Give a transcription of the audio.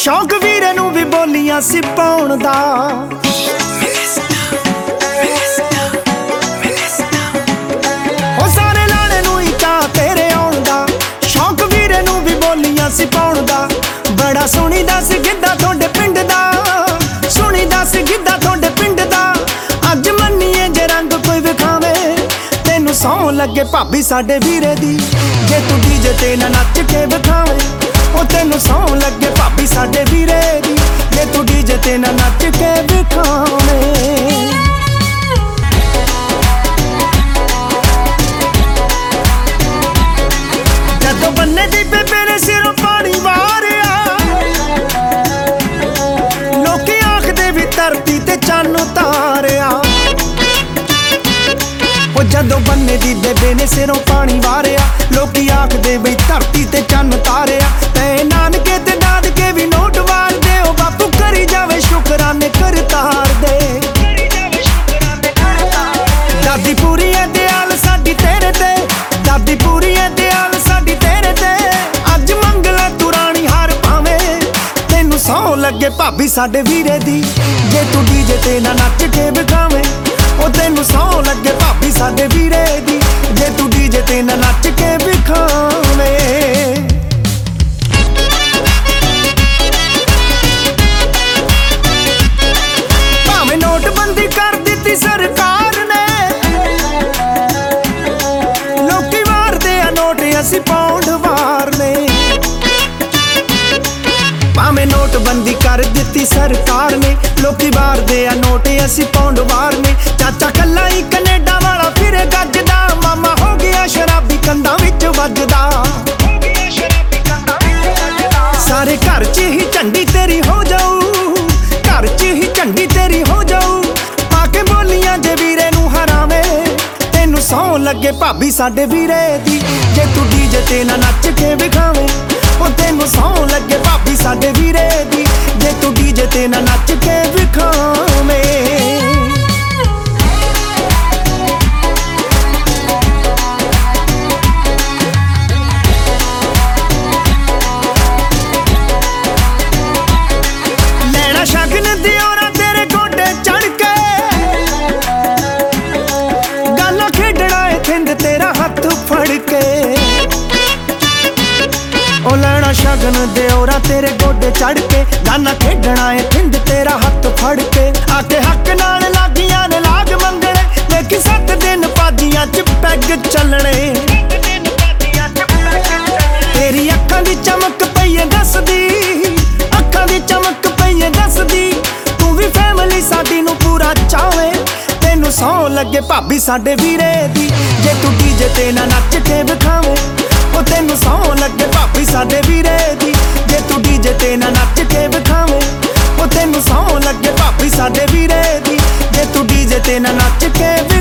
शौक वीरे नू भी बोलियां सी पाउण दा। ओ सारे लाणे नू ही चा तेरे आउण दा, शौक वीरे नू भी बोलियां सी पाउण दा। बड़ा सुनी दस गिद्धा थोड़े पिंड दा, सुनी दस गिद्धा थोड़े पिंड दा। अज मन्नीए जे रंग कोई विखावे, तेनू सौ लगे भाभी साडे वीरे दी। जे तू डीजे ते ना नच के विखावे, ओ तेनू सौ लगे भाभी साडे वीरे दी। जे तू डीजे ते ना नच के विखावे। जदों बन्ने दी बेबे ने सिरों पानी वारिया, लोकी आखदे भी धरती ते चन्न उतारिया। ओ जदों बन्ने दी बेबे ने सिरों पानी वारिया, लोकी आखदे भी धरती ते चन्न उतारिया। ते नानके ते दादके भी नोट वार दे, ओ बापू करी जावे शुकराने कर तार दे। दादी पूरी है दयाल साडी तेरे ते, दादी पूरी है दयाल साडी तेरे ते। अज मंगला तू रानी हार पावे, तेनू सौ लगे भाभी साडे वीरे दी। जे तू डीजे ते ना नच के विखावे, ओ तेनू सौ लगे भाभी साडे वीरे दी। जे तू डीजे ते ना नच के विखावे। भावें नोटबंदी कर दित्ती सरकार ने, लोकी वारदे आ नोट असी पाउंड वारने। भावें नोटबंदी कर दित्ती सरकार ने, लोकी वारदे आ नोट असी पाउंड वारने। चाचा कल्ला ही कनेडा वाला फिरे गजदा, मामा हो गया शराबी कंधां विच वजदा। सारे घर च ही झंडी तेरी हो जाऊ, घर च ही झंडी तेरी हो जाऊ। आके बोलियां जे वीरे नू हरावे, तेनू सौ लगे भाभी साडे वीरे दी। जे तू डीजे ते ना नच के विखावे, ओ तेनू सौ लगे भाभी साडे वीरे दी। जे तू डीजे ते ना नच के विखावे। लैना शगन दियोरा तेरे गोडे चढ़ के, गाला खेडना है थिंद तेरा हथ फड़ के। ओ लैना शगन दियोरा तेरे गोडे चढ़ के, गाना खेडना है थिंद तेरा हथ फड़ के। आके हक नाल लागियां ने लाग मंगणे, देखी 7 दिन पाजियां च पैग चलने। तेरी अखां दी चमक पईए दसदी, अखां दी चमक पईए दसदी। तू भी फैमिली साडी नू पूरा चावे, तेनू सौ लगे भाभी साडे वीरे दी। जे तू डीजे ते ना नच के विखावे, ओ तेनू सौ लगे भाभी साडे वीरे दी। जे तू डीजे ते ना नच के विखावे, ओ तेनू सौ लगे भाभी साडे वीरे दी। जे तू डीजे ते ना नच के